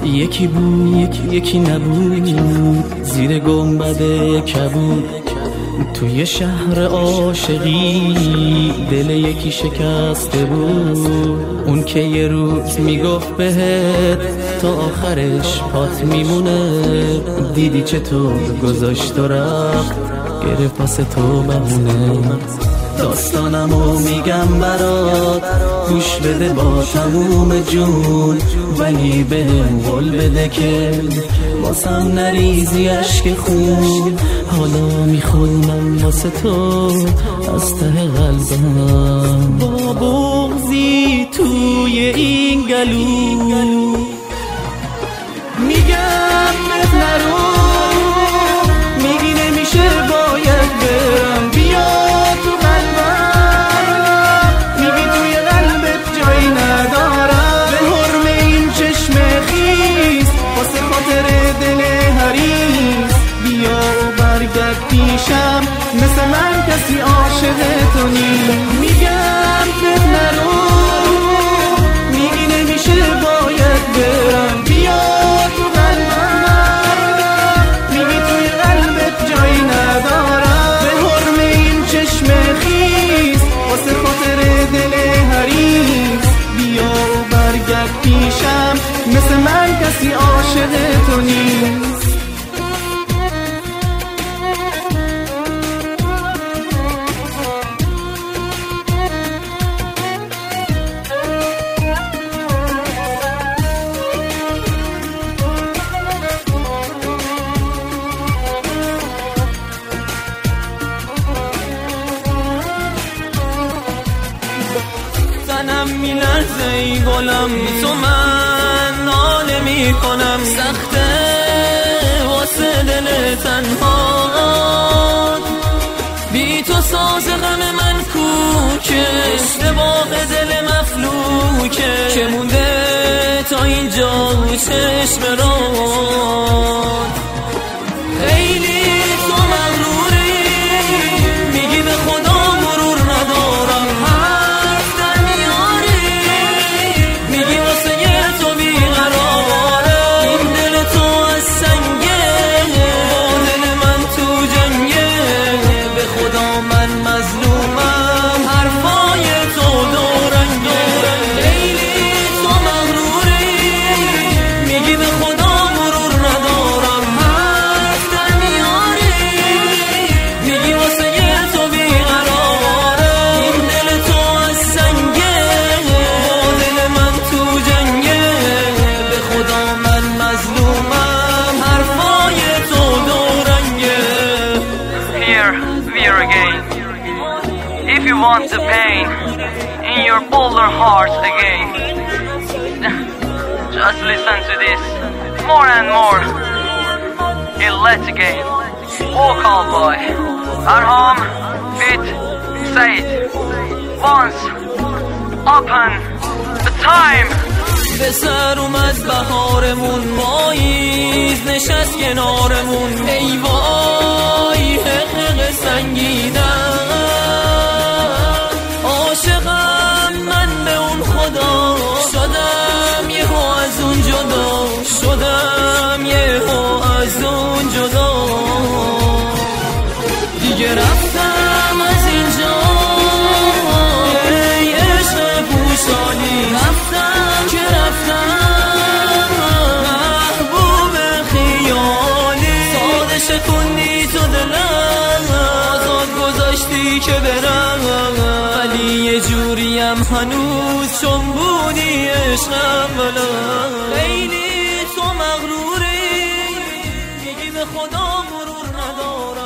یکی بود یکی نبود، زیر گنبد کبود، توی شهر عاشقی دل یکی شکسته بود. اون که یه روز میگفت بهت تا آخرش پات میمونه، دیدی چطور گذاشت و رفت، گرفت واسه تو بمونه. داستانمو میگم برات، گوش بده با تموم جون، ولی بهم قول بده که واسم نریزی اشک خون. حالا میخونم واسه تو از ته قلبم، با بغضی توی این گلو میگم بهت نرو، میگی نمیشه باید برم، بیا تو قلبم، میگی توی قلبت جایی ندارم. به حرم این چشم خیس واسه خاطر دل حریص، بیا و برگرد پیشم، مثل من کسی عاشق تو نیست. میگم بهت نرو، میگی نمیشه باید برم، بیا تو قلبم، میگی توی قلبت جایی ندارم. به حرم این چشم خیس واسه خاطر دل حریص، بیا و برگرد پیشم، مثل من کسی عاشق تو نیست. تنم میلرزه ای گلم، تو من ناله میکنم، سخته واسه دل تنها، بی تو ساز غم من کوکه، اشتباه دل مفلوکه، که مونده تا اینجا چشم راد. خیلی تو مغروری، میگی به خدا مرور ندارم، if you want the pain in your polar heart again, just listen to this more and more. Illet again, vocal boy, Arham with Said. Once upon a time. به سر اومد بهارمون، پاییز نشست کنارمون، ای وای حقق سنگیدم، عاشقم من به اون خدا، شدم یهو از اون جدا، شدم یهو از اون جدا، دیگه رفتم از اینجا، ای عشق پوشانی، رفتم که رفتم، محبوب خیالی، ساده شکوندی تو دلم، آزاد گذاشتی که برم، ولی یه جوریم هنوز چون بودی عشقم بلم. خیلی تو مغروری، میگی به خدا مرور ندارم.